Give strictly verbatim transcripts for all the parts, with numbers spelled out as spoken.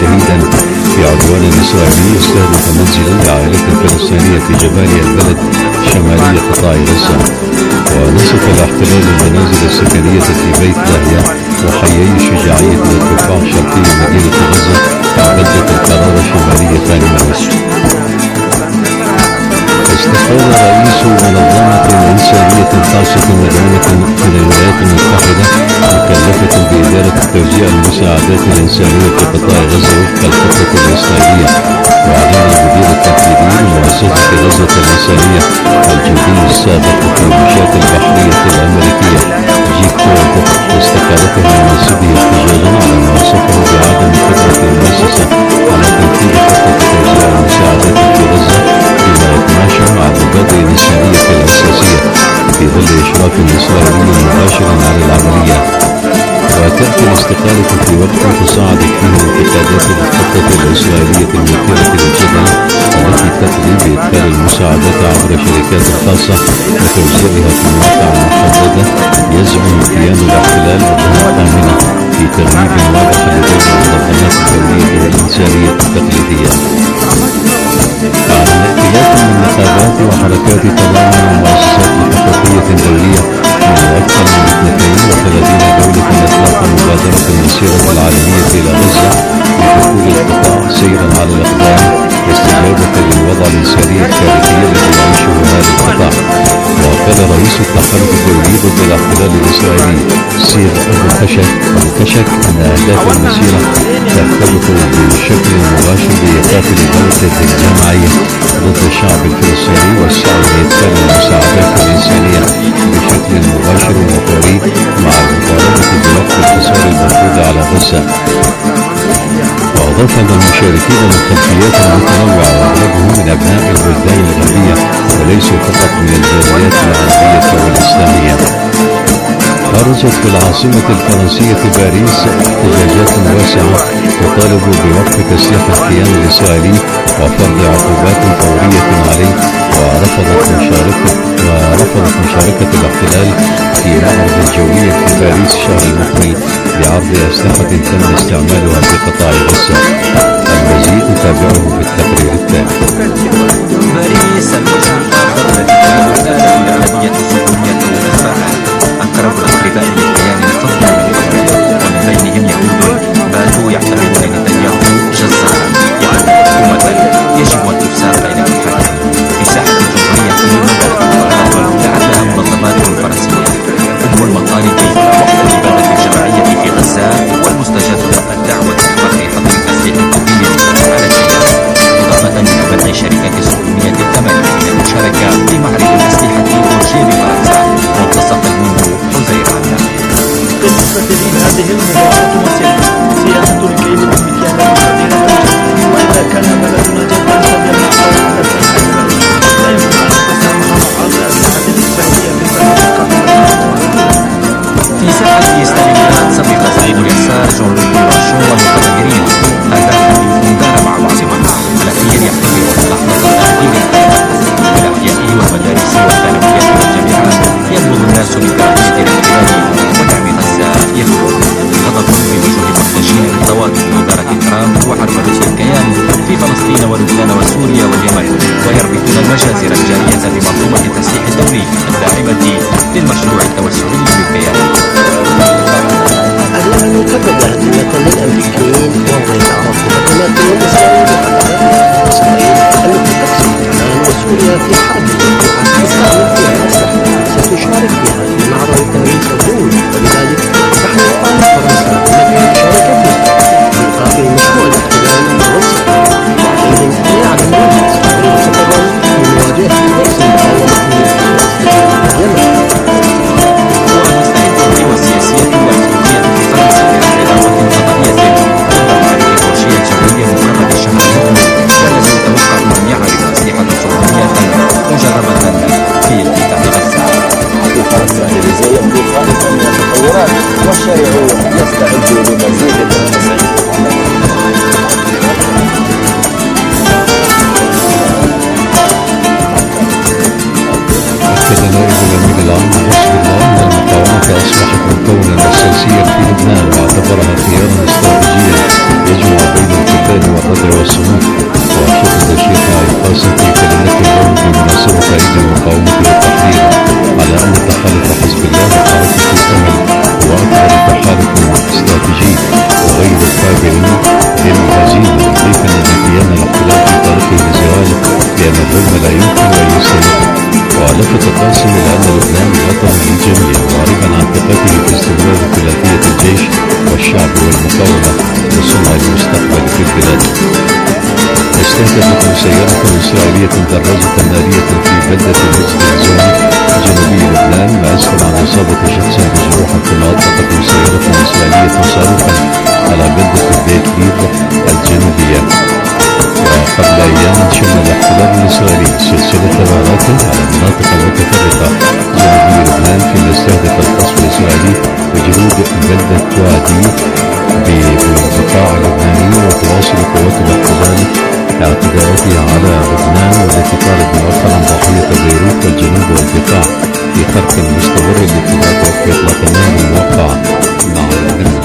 شهيدا في عدوان إسرائيلي استهدف منزلا لعائلة فلسطينية في جباليا البلد شمالي قطاع غزة. ونسف الاحتلال المنازل السكنية في بيت لاهيا وحيي الشجاعية والضفاع شرقي مدينة غزة وبلدة القرارة شمالية ثاني مارس. استقال رئيس منظمة إنسانية خاصة مدعومة من الولايات المتحدة مكلفة بإدارة توزيع المساعدات الإنسانية في قطاع غزة وفق الخطة الإسرائيلية. وأعلن المدير التنفيذي لمؤسسة غزة الإنسانية الجندي السابق في المشاة البحرية الأمريكية جيك فورد استقالته من منصبه احتجاجا على ما وصفه بعدم قدرة المؤسسة على تنفيذ خطة توزيع المساعدات في غزة فيما يتماشى مع المبادئ الإنسانية الأساسية في ظل إشراف إسرائيلي مباشر على العملية. وتأتي الاستقالة في وقت تصاعدت فيه انتقادات الخطة الإسرائيلية المثيرة للجدل التي تقضي بإدخال المساعدات عبر شركات خاصة وتوزيعها في مواقع محددة يزعم كيان الاحتلال أنها آمنة في تغييب واضح لدى المنظمات الدولية والإنسانية التقليدية. على ائتلاف من نقابات وحركات تضامن المؤسسات الحقوقية الدولية من أكثر من اثنتين وثلاثين دولة أطلق مبادرة المسيرة العالمية إلى غزة لدخول القطاع سيرا على الأقدام استجابة للوضع الإنساني الكارثي الذي يعيشه هذا القطاع. وقال رئيس التحالف الدولي ضد الاحتلال الإسرائيلي سير الخشك الخشك أن أهداف المسيرة ترتبط بشكل مباشر بإيقاف الجولة الجماعية ضد الشعب الفلسطيني والسعي لإدخال المساعدات الإنسانية بشكل مباشر وفوري مع المطالبة بوقف الحصار المفروض على غزة. وأضاف أن المشاركين من خلفيات متنوعة وأغلبهم من أبناء البلدان الغربية وليسوا فقط من الجاليات العربية والإسلامية. خرجت في العاصمة الفرنسية باريس احتجاجات واسعة تطالب بوقف تسليح الكيان الإسرائيلي وفرض عقوبات فورية عليه. ورفضت مشاركة ورفضت مشاركة الاحتلال في معرض جوي في باريس الشهر المقبل لعرض أسلحة تم استعمالها في قطاع غزة. المزيد نتابعه في التقرير التالي. باريس الوجه الآخر الذي كانت الأغلبية السكانية والأتباع أقرب الأقرباء للكيان الفضلي ومن بينهم يهود باتوا يعتبرون نتنياهو جزارا يعني حكومة يجب أن تساق إلى الحكم. في ساحة الجمهورية دعت لها منظمات فرنسية أهم المطالب وقف الإبادة الجماعية في غزة والمستجد الدعوة بفرض حظر تسليح الكلي على الكيان إضافة إلى منع شركات السكونية الثمانية من المشاركة في معرض الأسلحة بورجيه بفرنسا منتصف منذ حزيران. بالنسبة لي هذه المباراة مسيرة سياسة الكيد بالمكيال المشابهة وإذا كان بلدنا جدا فليمنع صوت الفلسفة لا يمكن أن تسامح مع الأسلحة الإسرائيلية في ساحة استالينغراد سبق زعيم اليسار جون بيراشو والمتغيرين هذا الحديث دار مع معصمة الأخير يعتبر اللحظة الأخيرة في الأحياء والمدارس والثانويات والجامعات ينبض الناس لكراهية الاحتلال ودعم غزة يخرج غضب بوجوه محتجين ضوابط إدارة ترامب وحرب روسيا الكيان في فلسطين ولبنان وسوريا واليمن ويربطون المجازر الجارية بمنظومة التسليح الدولي الداعمة للمشروع التوسعي للكيان. اليمن كبدت أدلة للأمريكيين وغير العرب بقناة إسرائيل إسرائيل التي تقصد لبنان وسوريا في حرب تستعمل فيها أسلحة ستشارك بها في معرض باريس الدولي ولذلك نحن نطالب فرنسا بمنع مشاركتها في مقابل مشروع الاحتلال الفرنسي وعليهم أن يعلموا أن إسرائيل ستظل في مواجهة نفس المقاومة من اليمن. والسياسية والفلسفية في فرنسا كإعلامات قضائية ضد معركة روسيا الجوية مقرب الشهر المقبل كان سيتوقع أن يعرض أسلحة صهيونية مجربة في قطاع غزة. في فرنسا الإنجليزي يبدو خائفا من التطورات والشارع يستعد لمزيد من التصعيد. أكد نائب الأمين العام حزب الله أن المقاومة أصبحت مكونا أساسيا في لبنان، واعتبرها خيارا استراتيجيا يجمع بين القتال والردع والصمود. وشدد الشيخ معين قاسم في كلمته اليوم بمناسبة عيد المقاومة والتحرير على أن تحالف حزب الله وحركة الأمل هو أكبر تحالف استراتيجي وغير القابل للهزيمة، مضيفا أن كيان الاحتلال في تاريخه لزواله لأن الظلم لا يمكن أن يستمر. ولفت قاسم إلى أن لبنان وطن للجميع، معربا عن ثقته في استمرار ثلاثية الجيش والشعب والمقاومة لصنع المستقبل في البلاد. استهدفت مسيرة إسرائيلية دراجة نارية في بلدة نجد الزون جنوبي لبنان، ما أسفر عن إصابة شخص بجروح، كما أطلقت مسيرة إسرائيلية صاروخا على بلدة بيت ليد الجنوبية. وقبل أيام شن الاحتلال الإسرائيلي سلسلة غارات على مناطق متفرقة جنوبي لبنان، فيما استهدف القصف الإسرائيلي بجنوب بلدة وادي بالقطاع اللبناني. وتواصل قوات الاحتلال اعتداءاتها على لبنان، والتي طالت مؤخرا ضحية بيروت والجنوب والبقاع في خرق مستمر لابتداء وفي إطلاق النار الموقع مع الأمن.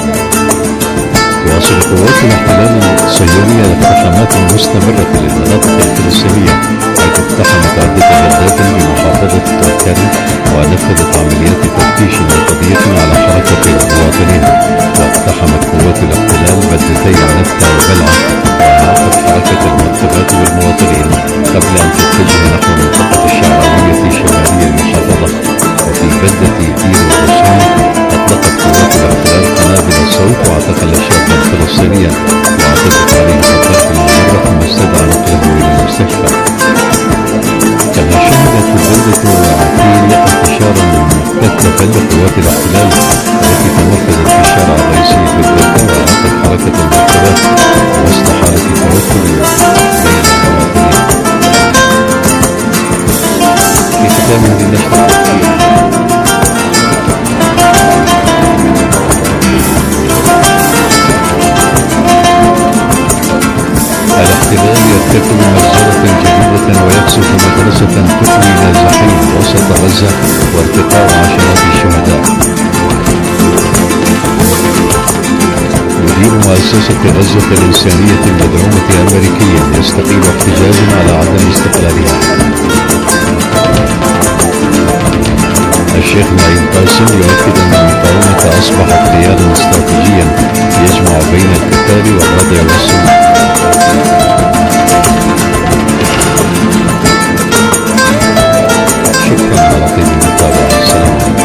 تواصل قوات الاحتلال الصهيونية الاقتحامات المستمرة للمناطق الفلسطينية، حيث اقتحمت عدة بلدات بمحافظة كرم ونفذت عمليات تفتيش مرتضية على حركة المواطنين. واقتحمت قوات الاحتلال بلدتي عنبتة وبلعة وأعاقت حركة المركبات والمواطنين قبل أن تتجه نحو منطقة الشعراوية شمالي المحافظة. وفي بلدة دير الرسول أطلقت قوات الاحتلال قنابل الصوت واعتقل شابا فلسطينيا واعتدت عليه بضرب مرة، ثم استدعى نقله إلى المستشفى. كما شهدت البلدة عتيل انتشارا مكثفا لقوات الاحتلال التي تمركزت في الشارع الرئيسي في البلدة، وأعاقت حركة المركبات وسط حالة توتر بين المواطنين. في ختام هذه النشرة الاحتلال يرتكب مجزرة جديدة ويقصف مدرسة تحوي نازحين وسط غزة وارتقاء عشرات الشهداء. مدير مؤسسة غزة الإنسانية المدعومة أمريكيا يستقيل احتجاجا على عدم استقلالها. الشيخ معين قاسم يؤكد أن المقاومة أصبحت خيارا استراتيجيا يجمع بين القتال والردع والصمود. شكرا على طيب المتابعة. السلام عليكم.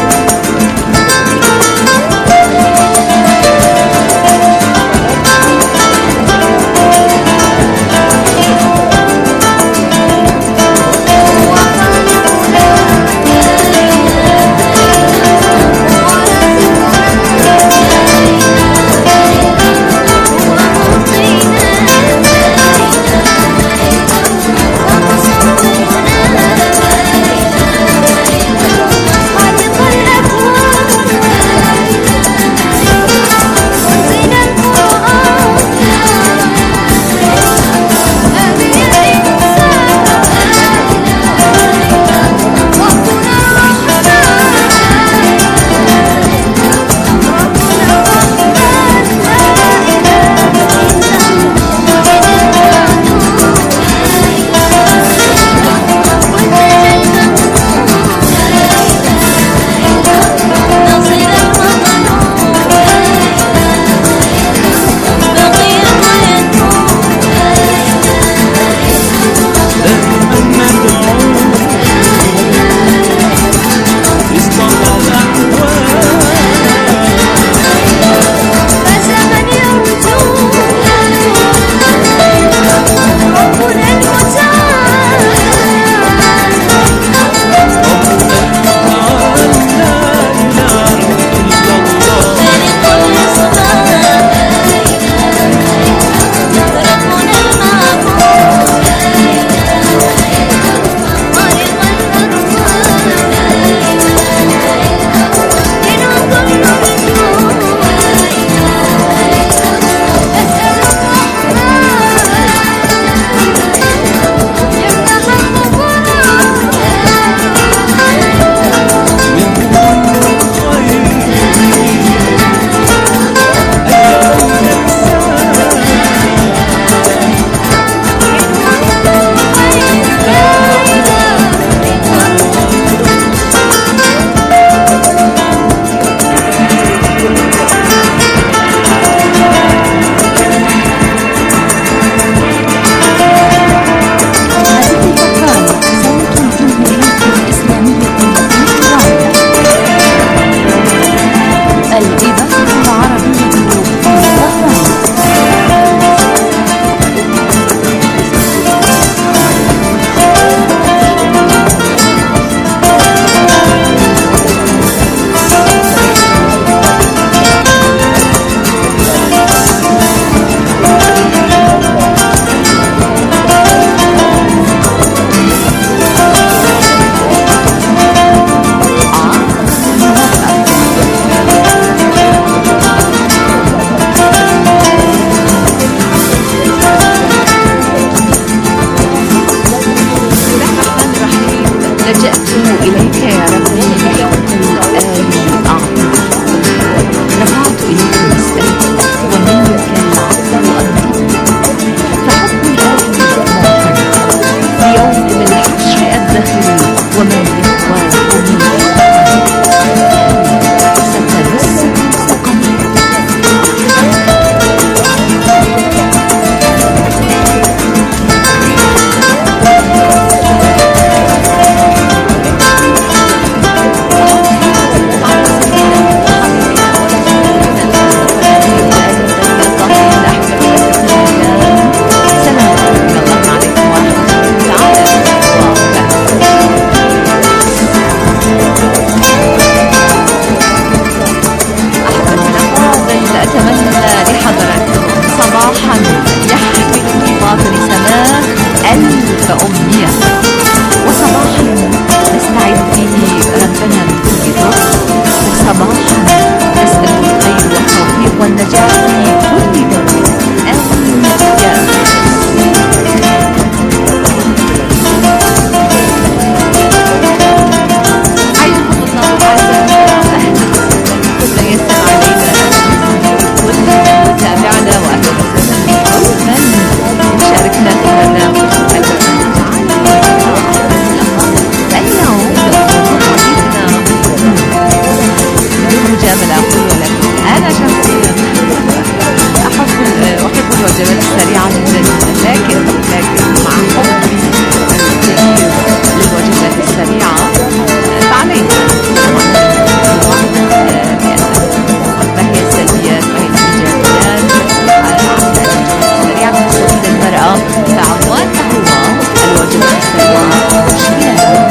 وجبة أمنية، وصباحا نستعيد فيه ربنا من كل ضر، وصباحا نسأل الخير والتوفيق والنجاح في كل دور. آمين يا رب. حياكم الله أعزائي، كل من يستمع إلينا، كل من يتابعنا، وأهلا وسهلا بكل من يشاركنا في برنامج البرنامج اليوم. بدون مجاملة أقول لكم أنا شخصيا أحب أحب الوجبات السريعة جدا جدا، لكن لكن مع حبي الكبير للوجبات السريعة فعلينا ما هي السلبيات ما هي الإيجابيات السريعة من تفيد المرأة. فعنواننا هو الوجبات السريعة مشكلة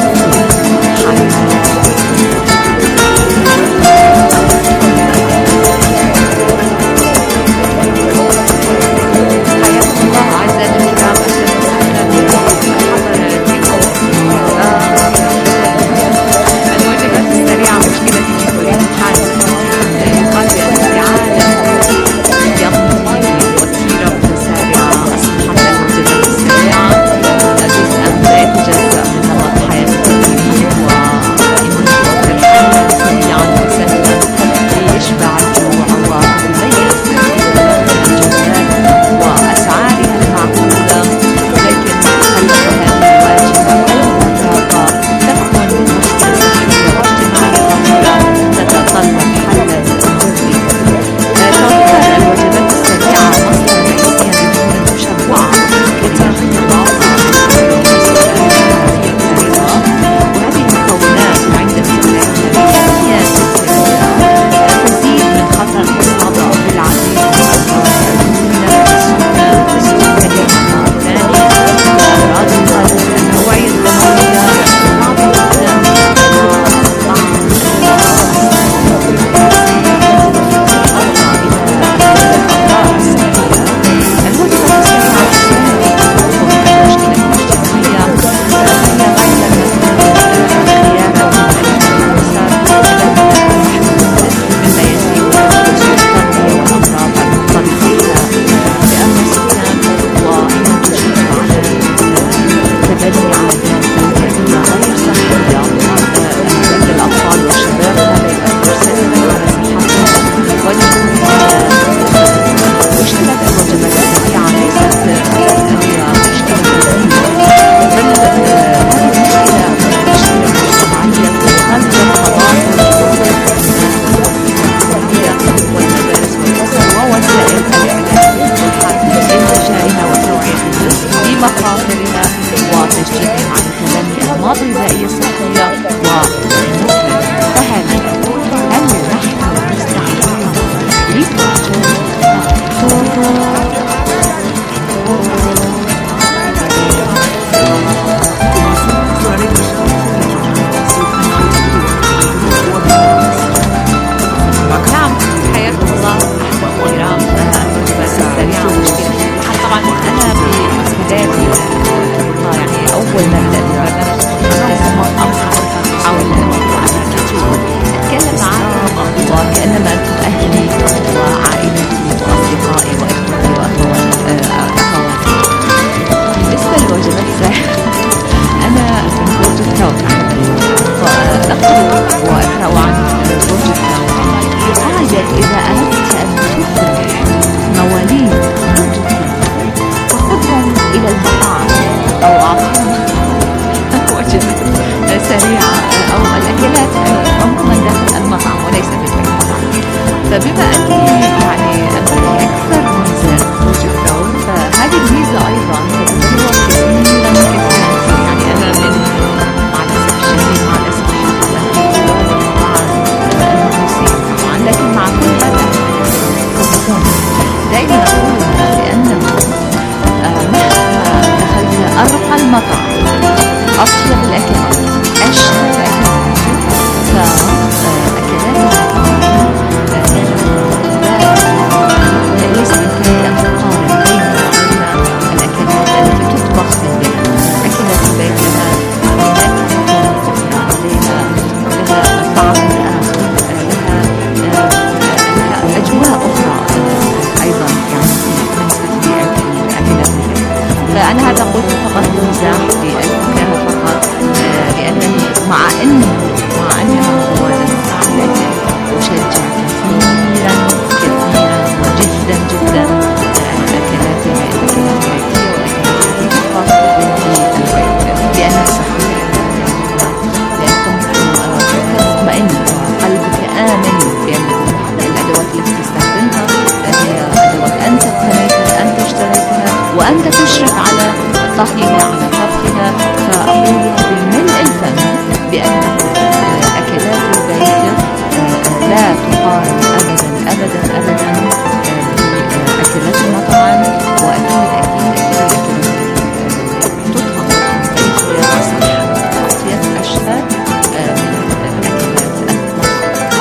تستخدمها، هي أدوات أنت اقتنيتها، أنت اشتريتها، وأنت تشرف على طهيها، على طبخها. فأقول بالملء الفم بأن أكلات البيت لا تقارن أبدا أبدا أبدا بأكلات المطعم. وأكيد أكيد أكيد أكيد تطهى بطريقة أصح وأطيب أشهى من أكلات المطعم.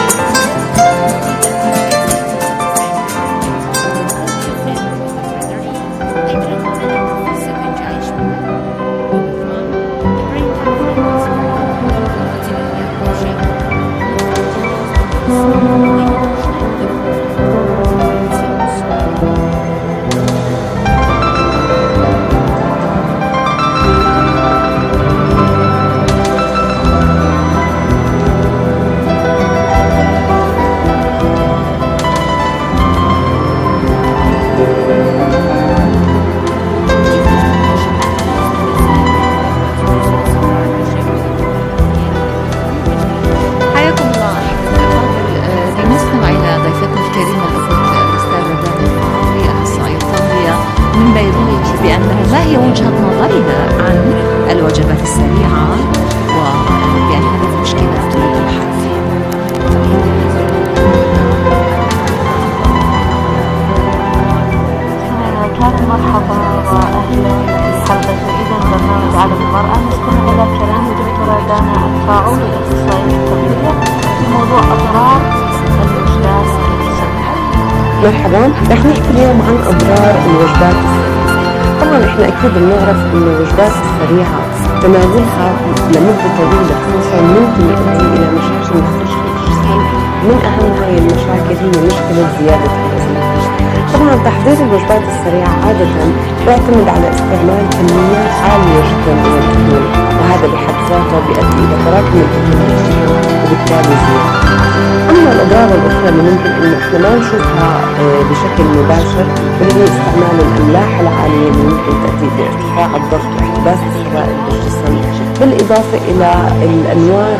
مرحبا، رح نحكي اليوم عن أضرار الوجبات السريعة. طبعا احنا أكيد بنعرف إن الوجبات السريعة تناولها لمدة طويلة خصوصا ممكن يؤدي إلى مشاكل مختلفة. من أهم هاي المشاكل هي مشكلة زيادة الوزن. طبعا تحضير الوجبات السريعة عادة يعتمد على استعمال كميات عالية جدا من الدهون، وهذا بحد ذاته بيؤدي إلى تراكم الدهون وبالتالي زيادة. أما الأضرار الأخرى اللي ممكن إنه إحنا ما نشوفها بشكل مباشر اللي هي استعمال الأملاح العالية اللي ممكن تؤدي بارتفاع الضغط واحتباس السوائل بالجسم، بالإضافة إلى الأنواع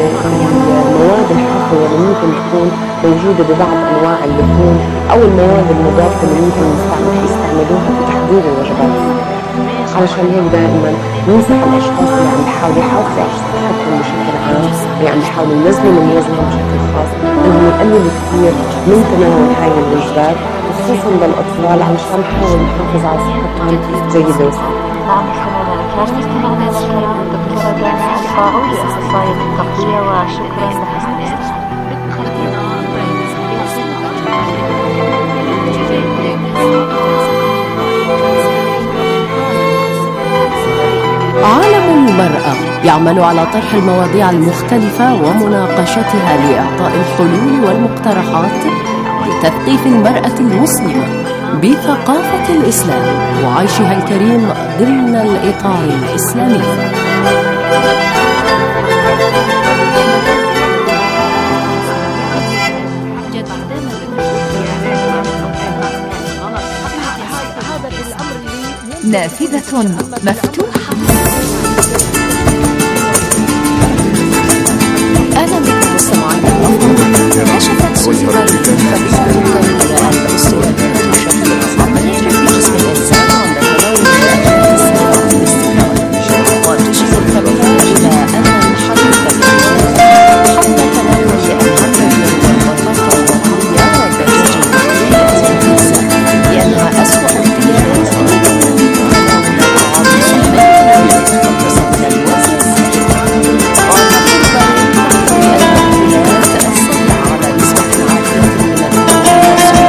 المواد الحافظة اللي ممكن تكون موجودة ببعض أنواع اللحوم أو المواد المضافة اللي ممكن يستعملوها في تحضير الوجبات. علشان هيك دائما ننصح الأشخاص اللي عم يحاولوا يحافظوا على صحتهم بشكل عام، اللي عم يحاولوا ينزلوا من وزنهم بشكل خاص، إنهم يقللوا كثير من تناول هاي الوجبات وخصوصا للأطفال علشان نحاول نحافظ على صحتهم جيدة وسليمة. نعم مستمعينا الكرام، استمعنا إلى كلام الدكتورة دانا الفاعولي أخصائية التغذية، وشكرا لحسن الاستماع. عالم المرأة يعمل على طرح المواضيع المختلفة ومناقشتها لإعطاء الحلول والمقترحات لتثقيف المرأة المسلمة بثقافة الإسلام وعيشها الكريم ضمن الإطار الإسلامي. نافذة مفتوحة. أهلا بكم مستمعينا الأفاضل. كشفت سوزان خبيرة أن الأسرة تشكل عملية في جسم الإنسان عند تناول الأكلات السريعة باستمرار، وتشير الخبيرة إلى أن الحديث حول تناول الهمبرجر والبطاطا المقلية والدجاج المقلي لأنها أسوأ اختيارات وتقول بأن التغذية الصحية على نسبة عالية من الكوليسترول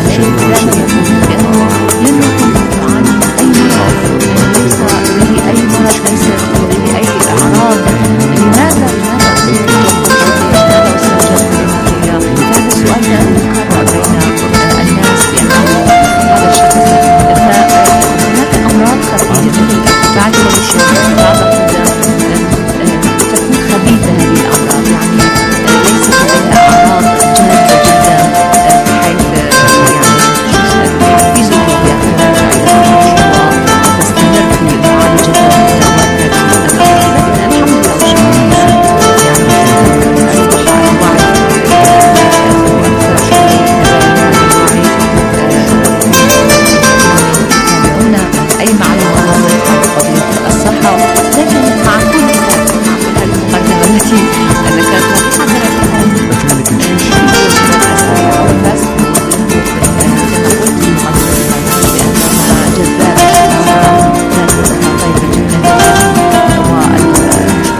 دائما يقول بأنه لم يكن تعاني من أي مرض، ليس لديه أي مرض، ليس لديه أي أعراض. لماذا لماذا أصيب لماذا أصيب جلطة دماغية؟ هذا السؤال دائما يتكرر بين الناس بأنه هذا الشخص. فهناك أمراض خبيثة بعد الشباب بعض تكون خبيثة هذه الأمراض، يعني ليست لديها أعراض جادة جدا بحيث يعني تحفز الكليات وتستمر في معالجتها وتتوافد الأمراض. لكن الحمد لله والشكر يعني أصبح الوعي أي معلومة واضحة قضية الصحة. لكن مع كل هذه المقدمة التي ذكرتها حضرتكم والبس كما قلت في مقدمة بأنها جذابة ذات طيبة جدا والأيضا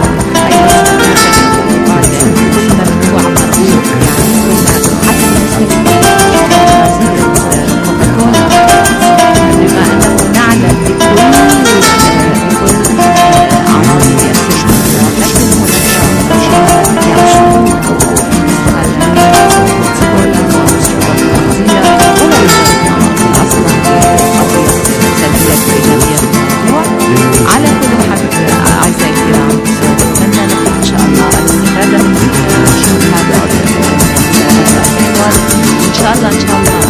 كل ممنوع مرغوب، يعني حتى بالنسبة لكوكاكولا بما أنه نعلم بكل بكل أعراض الصحة، لكن هناك يعشقون على كل حال أعزائي الكرام، نتمنى لكم إن شاء الله الاستفادة من هذا الحوار. إن شاء الله إن شاء الله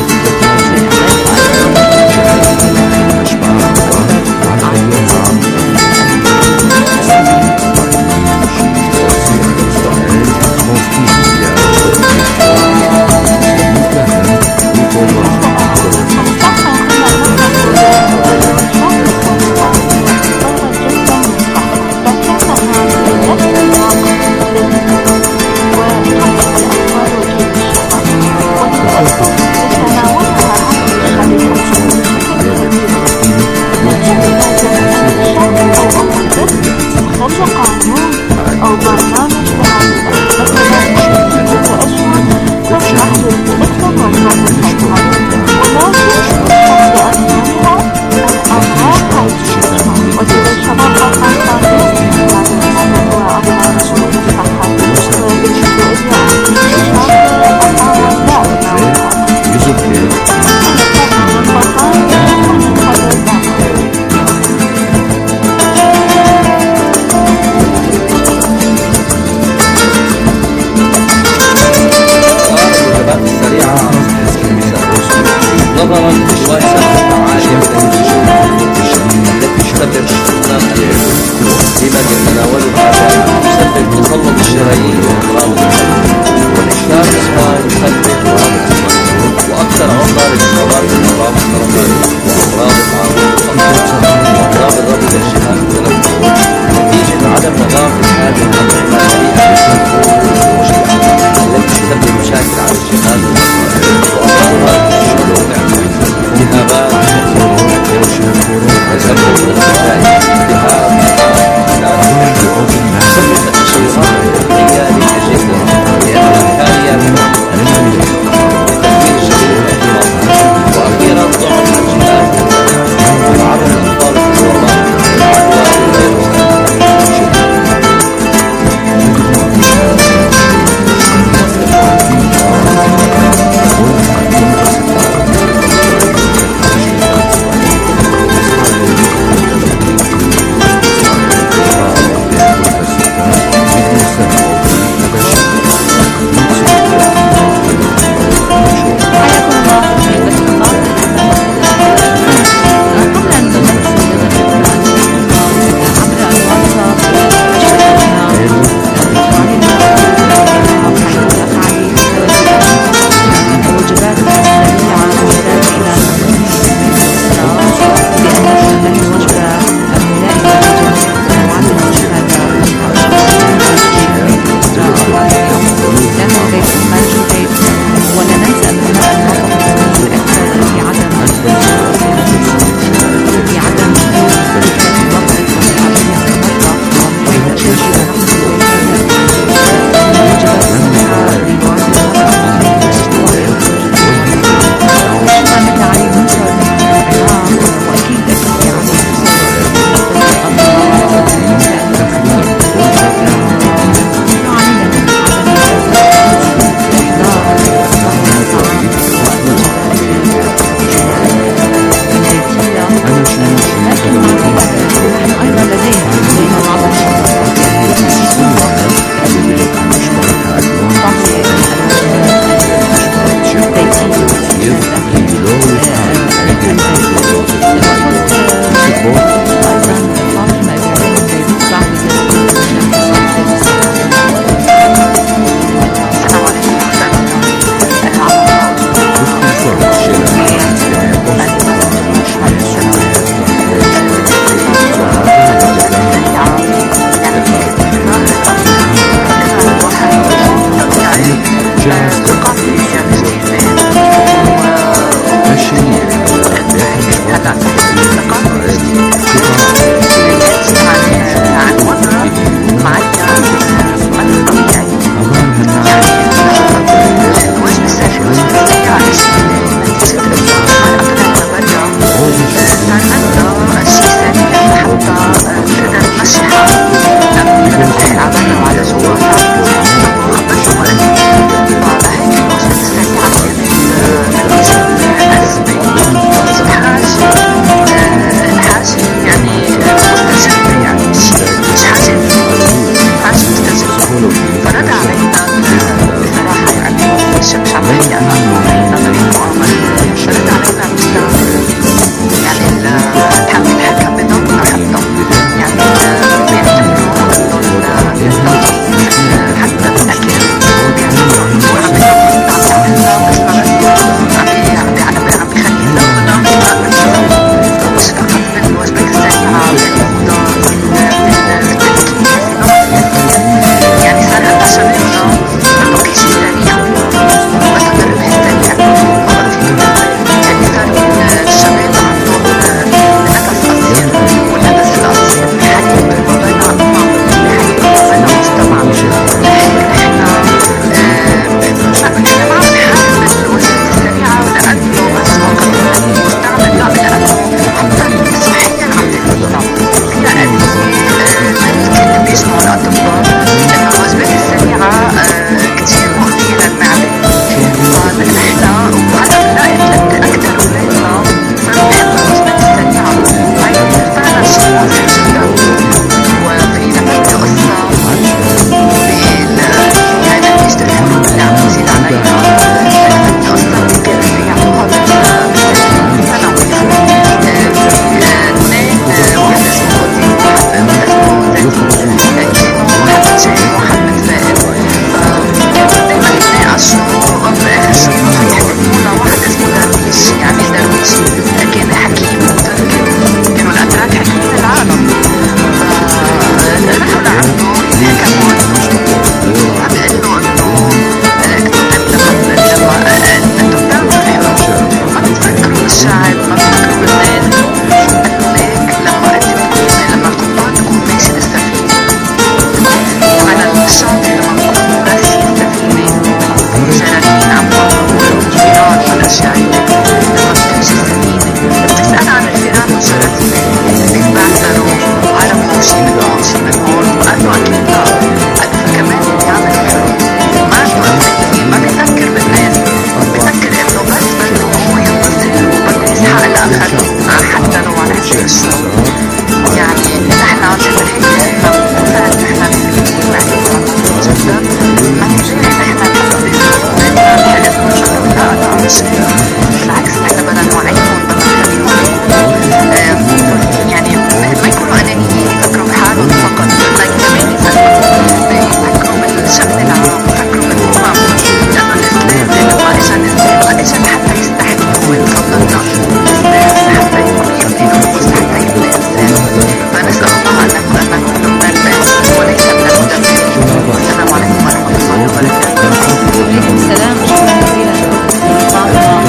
الشعب ما بفكروا بالناس قالولك لما انت بتكون لما القبطان تكون ماشي بالسفينة وعلى الشاطئ لما بتكون راسي السفينة جرانين عم يطلعوا جيران والاشياء لما بتمشي السفينة بتسأل عن الفئران والجراثيم اللي بعثروا وهربوا شي من هون شي من هون وقالوا اكيد لا فكمان اللي يعمل حرب ما عنده ما بيفكر بالناس بيفكر انه بس بده هو ينتصر وبده يسحق الاخر حتى لو على حساب الشعوب. يعني نحن عشان هيك نحن نحن مسؤولين جدا ما نجري نحن نقضي بدنا نحرق ونشرب لا بالعكس نحن بدنا نوعيهم بدنا نخليهم يعني ما يكونوا انانيين يفكروا بحالهم فقط بدنا كمان يفكروا بالشأن العام يفكروا بالأمم لأنه الإسلام لأنه ما إجا الإسلام ما إجا حتى يستحقوا ويتفضلنا الإسلام حتى يكون يبني نفوس حتى يبني إنسان فنسأل الله أن نكون من الباس وليس من المدمرين. والسلام عليكم ورحمة الله وبركاته. وعليكم السلام. شكرا جزيلا فاطمة.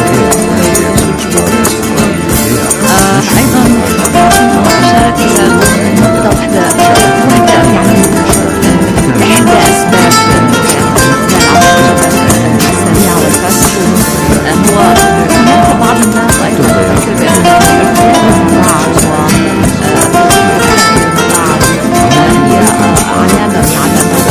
أيضا أشارك إلى نقطة واحدة واحدة يعني إحدى أسباب السريعة والكسر هو هناك بعض الناس أيضا يفكر بأن الارتباط هي علامة من علامات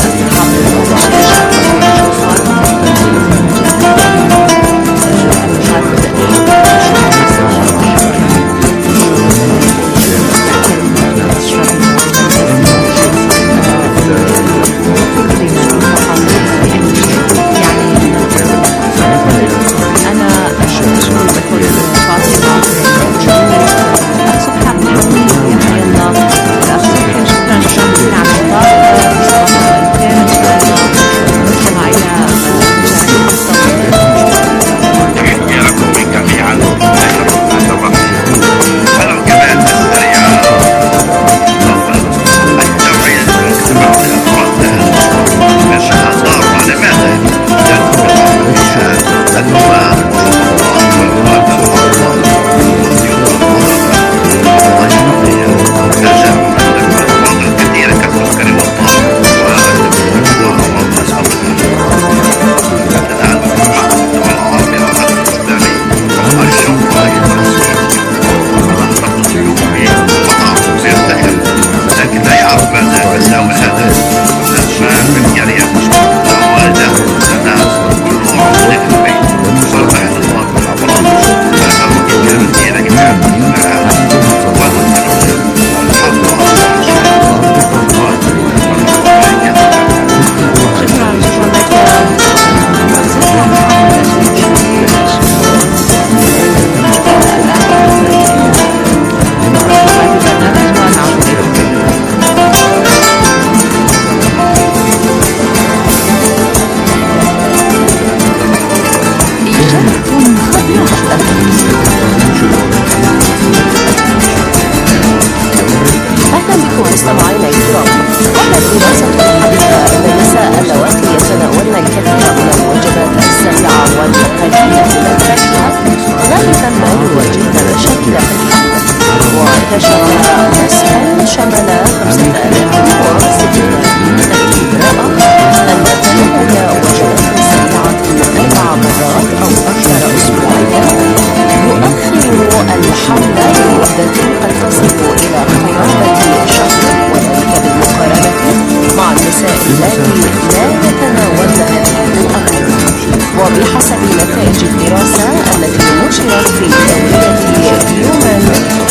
وبحسب نتائج الدراسة التي نشرت في دورية هيومن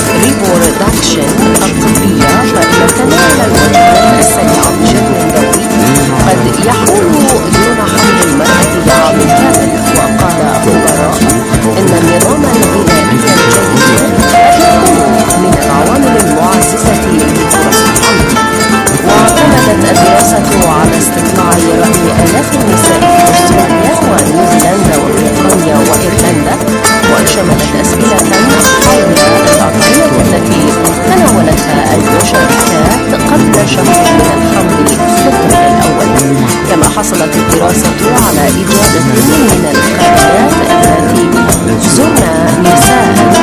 ريبرودكشن الطبية فإن تناول الوجبات السريعة بشكل دوري قد يحول دون حمل المرأة لعام كامل. وقال خبراء إن النظام الغذائي الجيد قد يكون من العوامل المعززة لفرص الحمل. واعتمدت الدراسة على استطلاع رأي آلاف النساء في أستراليا ونيوزيلندا وبريطانيا وإيرلندا، وشملت أسئلة حول الأطعمة التي تناولتها المشاركات قبل شهر من الحمل في الطفل الأول. كما حصلت الدراسة على إجابة من الخالات التي زرن نساء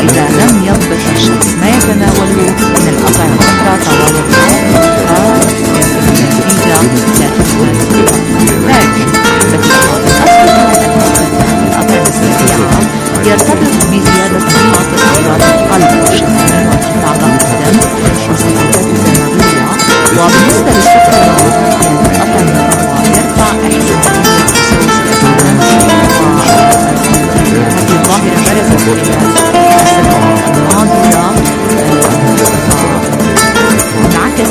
إذا لم يضبط الشخص ما يتناوله من الأطعمة الأخرى طوال اليوم فيصل النتيجة لا تكون لكن الأصل الأطعمة السريعة يرتبط بزيادة نشاط عضلات القلب والشرايين وارتفاع ضغط الدم وسلوكات الدموية. وبالنسبة للسكريات الأطعمة يرفع احتمالية وسوس الدم. هذه الظاهرة برزت خلال السنوات الماضية وانعكست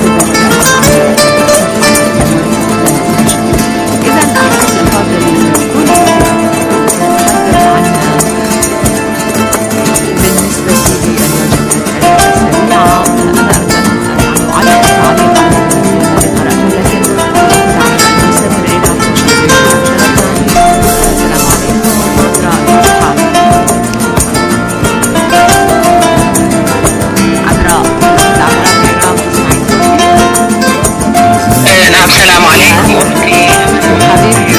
إذا أحسن الفاضل كل بالنسبة للوجبات السريعة أنا أعلق تعليق على الذي قرأته لكن دعنا نستمر إلى تشكيل السلام عليكم ونظرة الحال عذراء العذراء في العراق تسمعين صوتي؟ نعم السلام عليكم حبيبي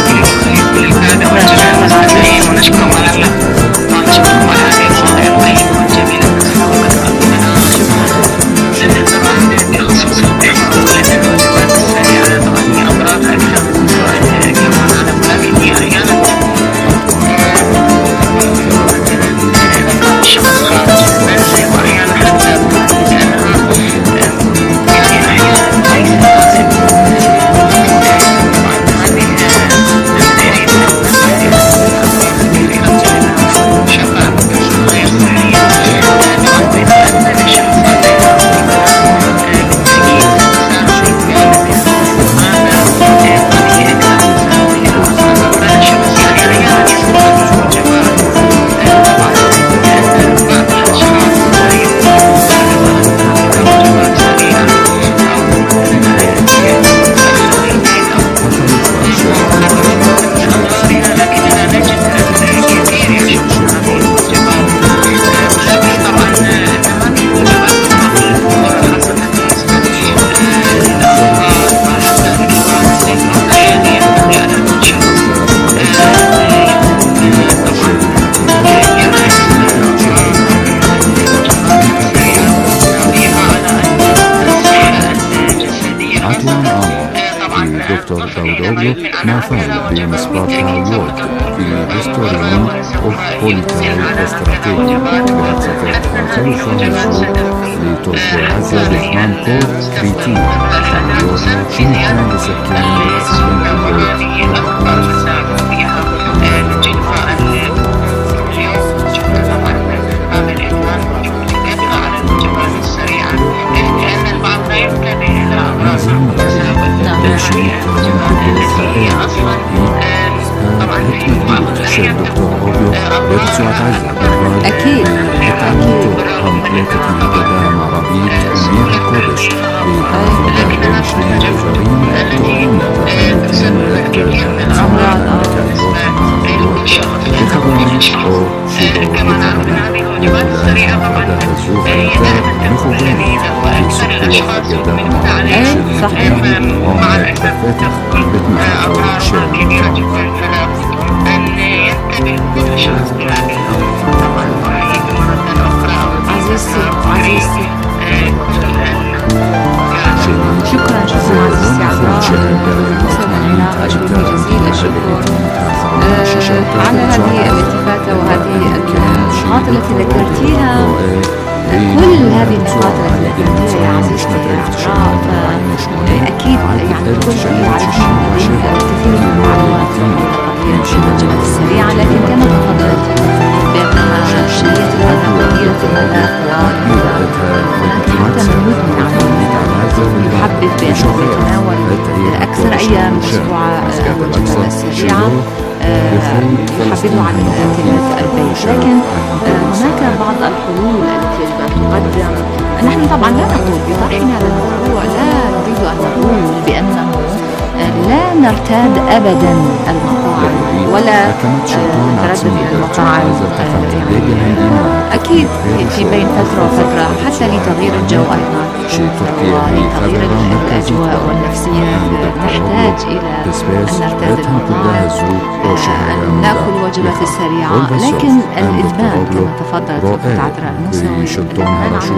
ونشكركم على الله ونشكركم على هذه الظاهرة الطيبة والجميلة بخصوص الوجبات السريعة تغني أمراض أكثر كما نعلم لكن هي أحيانا شخص خارج المنزل وأحيانا حتى لأنها يعني أحيانا ليست لازم ما فاز بمسبقها وورد في هيستوريون اوف بوليتيكال استراتيجي وهتسافر خلفها الشوط لتركيا عزة بزمان كود بيتينا شنو كان بسكين الشيخ دكتور أوبيو بيرسوات عزة أكيد أكيد هم ثلاثة مهددة مع ربيط أميرها كودش بحفظة بمشرية جريمة تقوم بتحلل أمراض بخبرنا أو شبه يتعلم يقول هذا الزوغ الأثار نخبرنا في سقوة الجدام مع الشريط ومع الفتح بتمحضر الشريط عزيزتي عزيزتي شكرا جزيلا عزيزتي عذراء شكرا جزيل الشكر على هذه الالتفاتة وهذه النقاط التي ذكرتيها. كل هذه النقاط التي ذكرتيها يا عزيزتي عذراء أكيد يعني كل شيء على الكثير من المعلومات الوجبات السريعة، لكن كما تفضلت بأنها شديدة الهدف وكبيرة الهدف وحتى من مدمن عنه يحبذ بأنه يتناول أكثر أيام أسبوع الوجبات السريعة يحبذه عن أكلات البيت. لكن هناك بعض الحلول التي يجب أن تقدم. نحن طبعا لا نقول بطرحنا هذا الموضوع لا نريد أن نقول بأنه لا نرتاد أبدا المطاعم ولا نتردد إلى المطاعم. يعني أكيد في بين فترة وفترة حتى لتغيير الجو أيضا ولتغيير الأجواء والنفسيات نحتاج إلى أن نرتاد النهار، أن نأكل الوجبات السريعة، لكن الإدمان كما تفضلت أخت عذراء الموسوي الإدمان على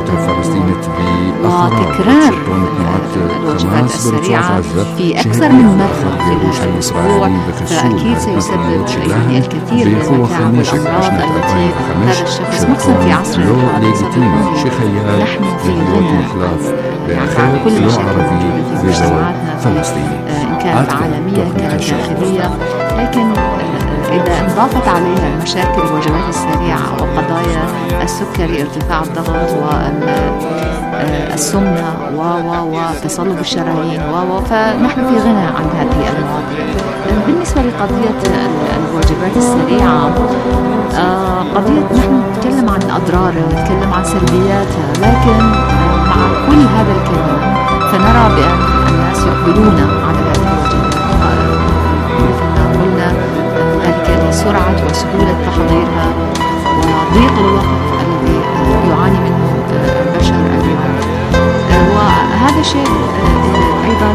وتكرار الوجبات السريعة في أكثر من مرة في الأسبوع فأكيد سيسبب يعني الكثير من المتاعب والأمراض التي هذا الشخص مقصد في عصر الحالي. نحن في غنى يعني عن كل مشاكل في مجتمعاتنا إن كانت عالمية كانت داخلية، لكن إذا انضافت عليها المشاكل الوجبات السريعة وقضايا السكري ارتفاع الضغط والسمنة وتصلب الشرايين و فنحن في غنى عن هذه المواضيع. بالنسبة لقضية الوجبات السريعة قضية نحن نتكلم عن أضرارها ونتكلم عن سلبياتها، لكن مع كل هذا الكلام فنرى بأن الناس يقبلون على هذه الوجبات مثل ما قلنا ذلك لسرعة وسهولة تحضيرها وضيق الوقت الذي يعاني منه البشر اليوم. وهذا شيء أيضا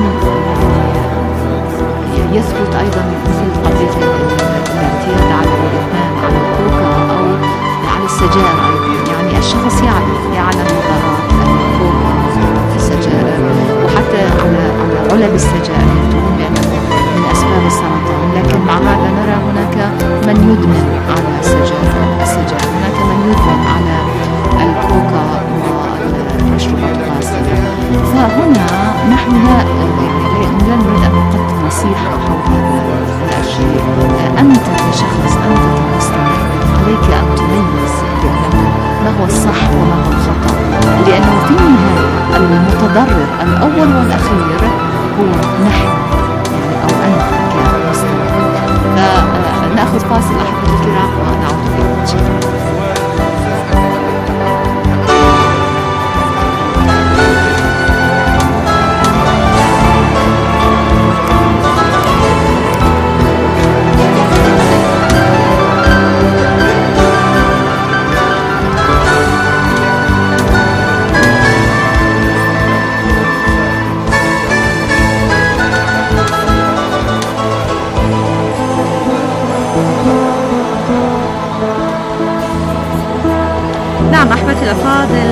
يثبت أيضا مثل قضية الاعتياد على الإدمان على الكوكا أو على السجائر أيضا. يعني الشخص يعرف يعلم مضرات الكوكا في السجائر وحتى على على علب السجائر يكتبون بأنه من أسباب السرطان، لكن مع هذا نرى هناك من يدمن على السجائر السجائر هناك من يدمن على الكوكا والمشروبات الغازية. فهنا نحن لا يعني لا نريد أن نقدم نصيحة حول هذا الشيء. أنت كشخص أنت كمستمع عليك أن تميز بأنه ما هو الصح وما هو الخطأ، لأنه في النهاية المتضرر الأول والأخير هو نحن يعني أو أنت كمستمع. فنأخذ فاصل أحبتي الكرام ونعود إليكم إن شاء الله. نعم أحبتي الأفاضل،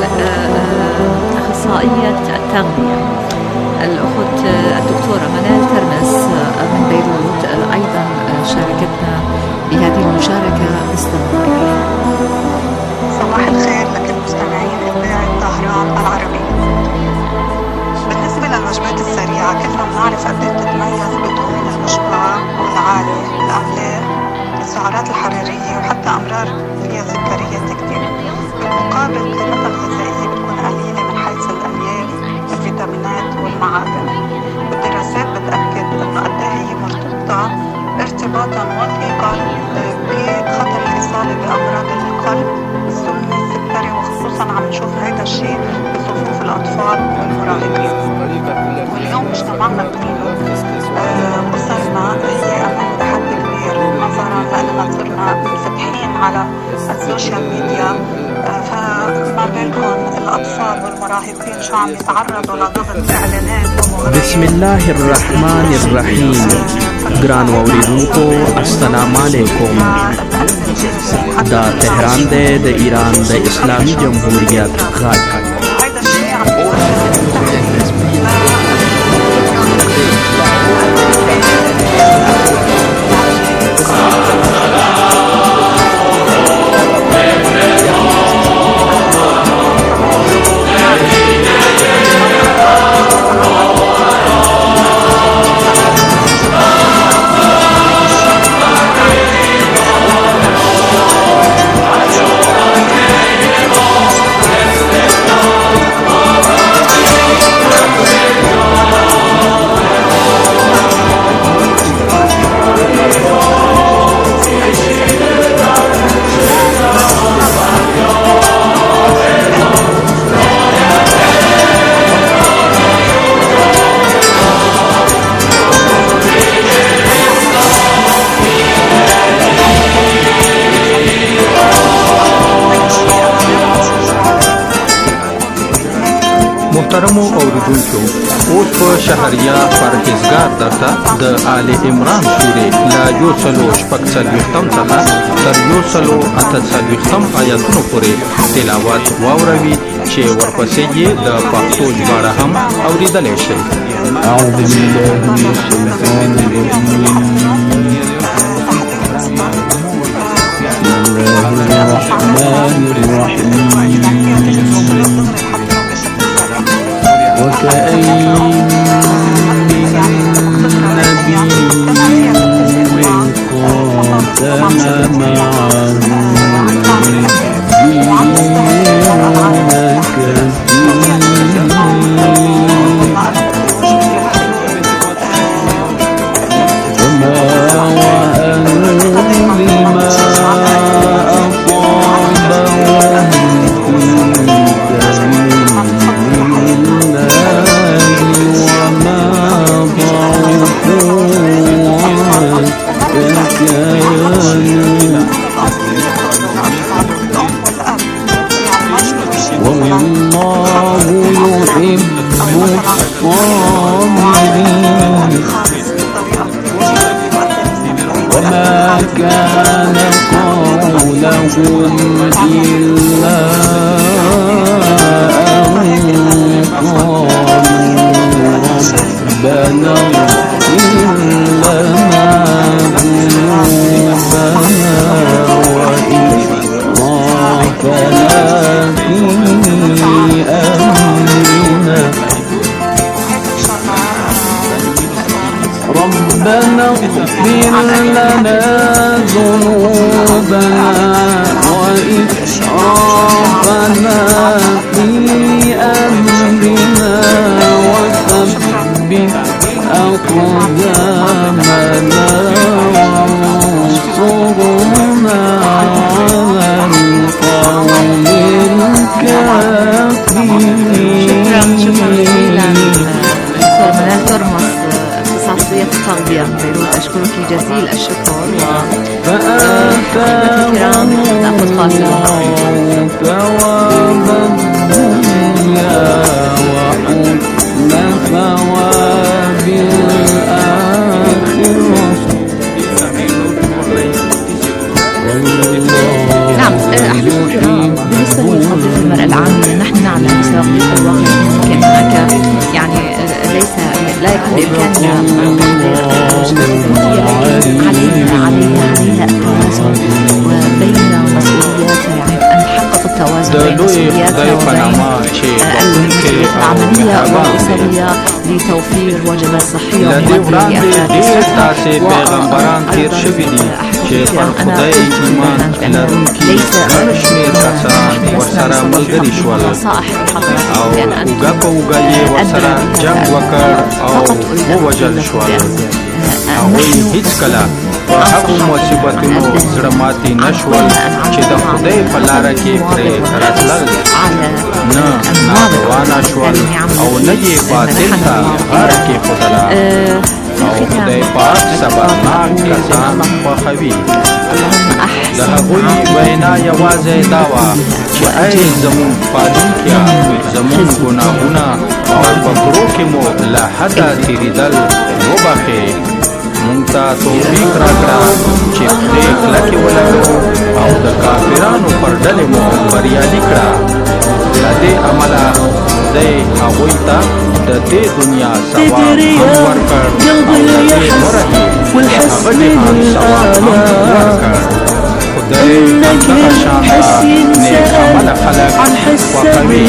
أخصائية التغذية الأخت الدكتورة منال ترمس من بيروت أيضا شاركتنا بهذه المشاركة باستمرار. صباح الخير لكل مستمعين إذاعة طهران العربية. بالنسبة للوجبات السريعة كلنا بنعرف قد ايه تتميز بدهون المشبعة والعالية، الأملاح، السعرات الحرارية وحتى أمرار فيها سكرية كتير. بالمقابل قيمتها الغذائية بتكون قليلة من حيث الألياف، الفيتامينات والمعادن. والدراسات بتأكد إنه قد ايه هي مرتبطة ارتباطا وثيقا بخطر الإصابة بأمراض القلب، السمنة، السكري، وخصوصا عم نشوف هذا الشيء بصفوف الأطفال والمراهقين. واليوم مجتمعنا كله أسرنا هي أمام تحدي كبير نظرا لأننا صرنا منفتحين على السوشيال ميديا، فما بالكم الأطفال والمراهقين شو عم يتعرضوا لضغط إعلانات ومغريات. بسم الله الرحمن الرحيم. Gran Wauriruko, Assalamu alaikum. Da Tehran de de Iran de Islami Jamhuriyat Ghad. Let's go. محترمو اوریدونکو اوس په شهریا پرهیزګار درته د آل عمران سورې له یو سلو شپږ څلوېښتم څخه تر یو سلو اته څلوېښتم آیاتونو پورې تلاوت واوروي چې ورپسې یې د پښتو ژباړه هم اوریدلی شئ. أعوذ بالله من الشيطان الرجيم. الرحمن الرحيم. وكأين من نبي قاتل معه ربيون كثير وما وهنوا لما والله يحب الصابرين. وما كان قولهم إلا أن قالوا ربنا اغفر لنا ذنوبنا في أمرنا ربنا اغفر لنا ذنوبنا وإسرافنا في أمرنا وثبت أقدامنا وانصرنا على القوم منال ترمس اختصاصية التغذية بيروت. أشكرك جزيل الشكر وفأتاهم الله ثواب الدنيا وحسن ثواب الآخرة. نعم أحبتي الكرام، بالنسبة لقضية المرأة العاملة نحن نعلم بسبب ضيق الوقت ممكن هناك يعني ليس لا يكون بإمكاننا عليها عليها عليها التوازن وبين مسؤولياتها، يعني أن نحقق التوازن بين مسؤولياتها وبين المسؤوليات العملية والأسرية لتوفير وجبات صحية ومغذية لأفراد الأسرة. چې پر خدای ایمان لرونکي ګڼ شمېر کسان ورسره ملګري شول او اوږه په اوږه یې ورسره جنګ وکړ او ووژل شول. هغوی هېڅکله په هغو مصیبتونو زړه ماتې نه شول چې د خدای په لاره کې پرې راتلل، نه ناتوانه شول او نه یې باطل ته غاړه کېښودله. او خدای پاک صبرناک کسان خوښوي. د هغوی وینا یوازې دا وه چې ای زموږ پالونکیه، زموږ ګناهونه او په کړو کې مو له حده تېرېدل وبخې، موږ ته توفیق راکړه چې پرې کلکې ولګوو او د کافرانو پر ډلې مو بریالي کړه. له دې امله خدای هغوی ته د دې دنیا ثواب هم ورکړ او د دې مرحي د هغه جهان ثواب هم ورکړ. خدای همدغه شانته نیک عمله خلک خوښوي.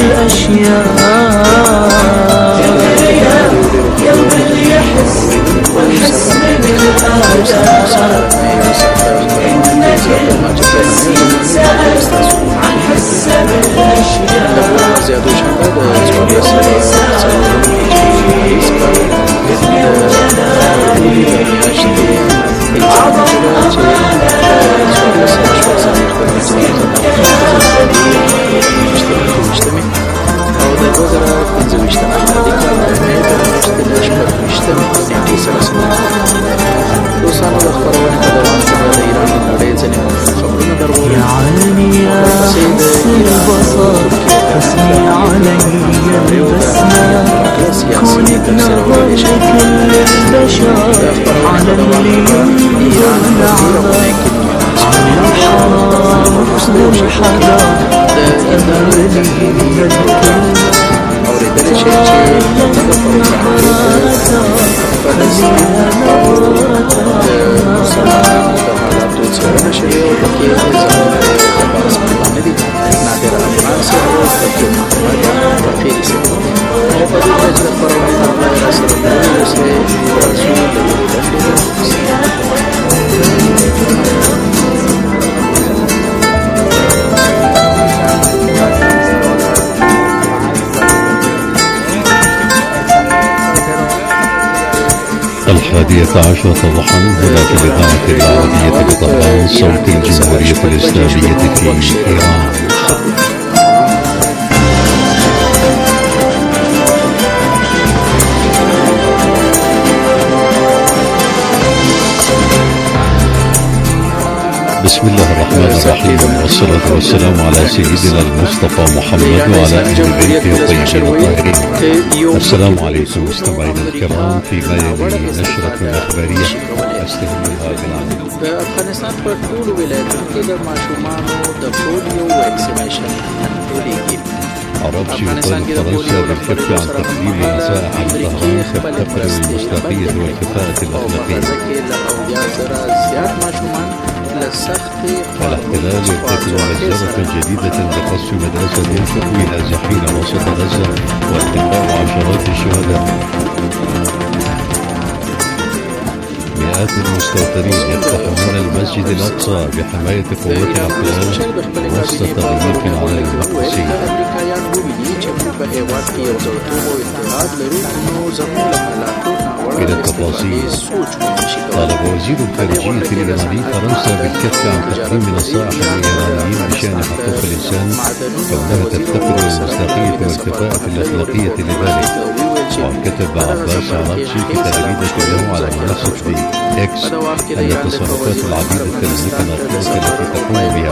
تسمي علي البسمة كوني بنظر لكل البشر علم لي ينظر العظم عن الحرام حسن الحذر تأملي الكل الحادية عشرة ضحى هنا في الإذاعة العربية بطهران صوت الجمهورية الإسلامية في إيران. بسم الله الرحمن الرحيم والصلاة والسلام على سيدنا المصطفى محمد وعلى أهل بيته الطيبين الطاهرين. السلام عليكم مستمعينا الكرام. فيما يلي نشرة أخبارية أستهمها بالعمل. افغانستان په ټولو ولایتونو کې د ماشومانو د پولیو واکسینیشن ټولېږي. عرب سلطان فرنسا بالكف عن تقديم نصائح طهران كالتقوى المصداقية والكفاءة الأخلاقية. الاحتلال يرتكب مجزرة جديدة بقصف مدرسة تأوي نازحين وسط غزة وارتقاء عشرات الشهداء. مئات المستوطنين يقتحمون المسجد الأقصى بحماية قوات الاحتلال وسط تغيير على المقدسي. إلى التفاصيل، طالب وزير الخارجية الإيراني فرنسا بالكف عن تقديم نصائح الإيرانيين بشأن حقوق الإنسان كونها تفتقر للمصداقية والكفاءة الأخلاقية لذلك. وكتب عباس عراقشي في تغريدة له على منصة إكس أن التصرفات العديدة المتناقضة التي تقوم بها